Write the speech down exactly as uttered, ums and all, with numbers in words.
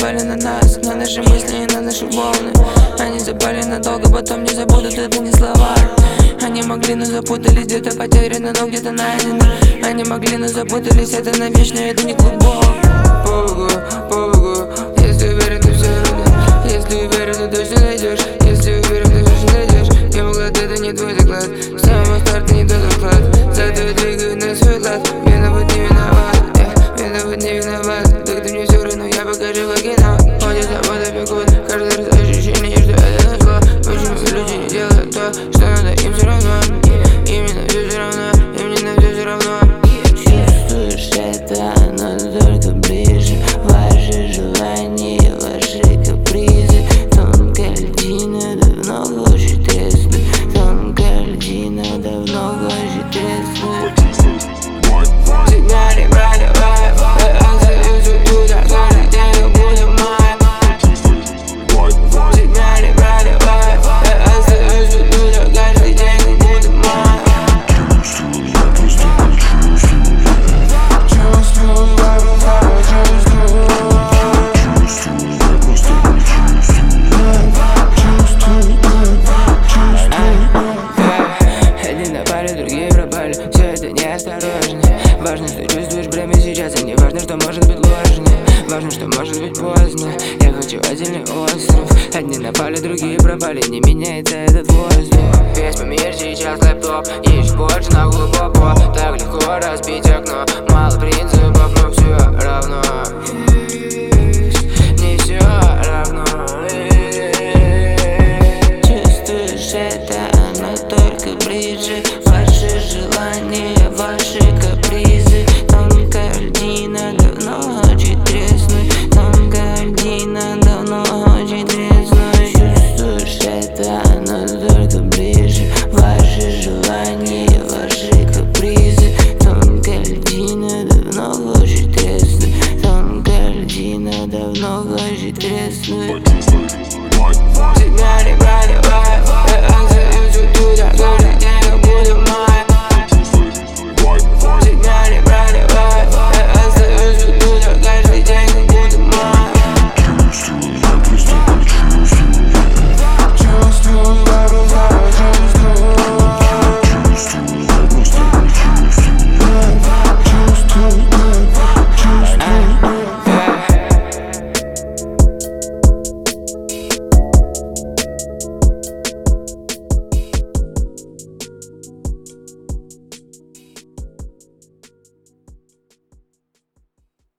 запали на нас, на наши мысли и на наши волны. Они запали надолго, потом не забудут, это не слова. Они могли, но запутались, где-то потеряны, но где-то найдены. Они могли, но запутались, это навечно, это не клубок. По-богу, по-богу, если уверен, ты все равно. Если уверен, ты точно найдешь. Если уверен, ты точно найдешь. Я могла, это не твой заклад. С самого старта не тот уклад. Зато я двигаю на свой лад. Виноват, не виноват, yeah. Виноват, не виноват. Так ты мне все равно, я покажу в кино. Ходят, а вода бегут. Каждый раз ощущение, что это на зло. Почему люди не делают то, что надо, им все равно. Именно все все равно, им не на все все равно. Чувствуешь это, но только ближе. Ваши желания, ваши капризы. Тонкая льдина давно хочет треснуть. Тонкая льдина давно хочет треснуть. Сигнали, брали, вайб, я остаюсь туда, каждый день буду май. Сигнали, брали, вайб, я остаюсь туда, каждый день буду май. Одни напали, другие пропали, все это неосторожно. Важно, что чувствуешь прямо сейчас, а не важно, что может быть ложно. Важно, что может быть поздно. Я хочу отдельный остров. Одни напали, другие пропали, не меняется этот воздух. Весь мой мир сейчас лэптоп, ищешь больше на глубоко. Так легко разбить окно, мало принципов, но все равно. Не все равно. Чувствуешь это, оно только ближе. Ваши желания, ваши капризы. Тонкая льдина давно хочет треснуть. Тонкая льдина давно хочет треснуть. Чувствуешь это, оно только ближе. Ваши желания, ваши капризы. Тонкая льдина давно хочет треснуть. Тонкая льдина давно хочет треснуть. Сигнали, брали, вайб, я остаюсь туда, каждый день буду май. Сигнали,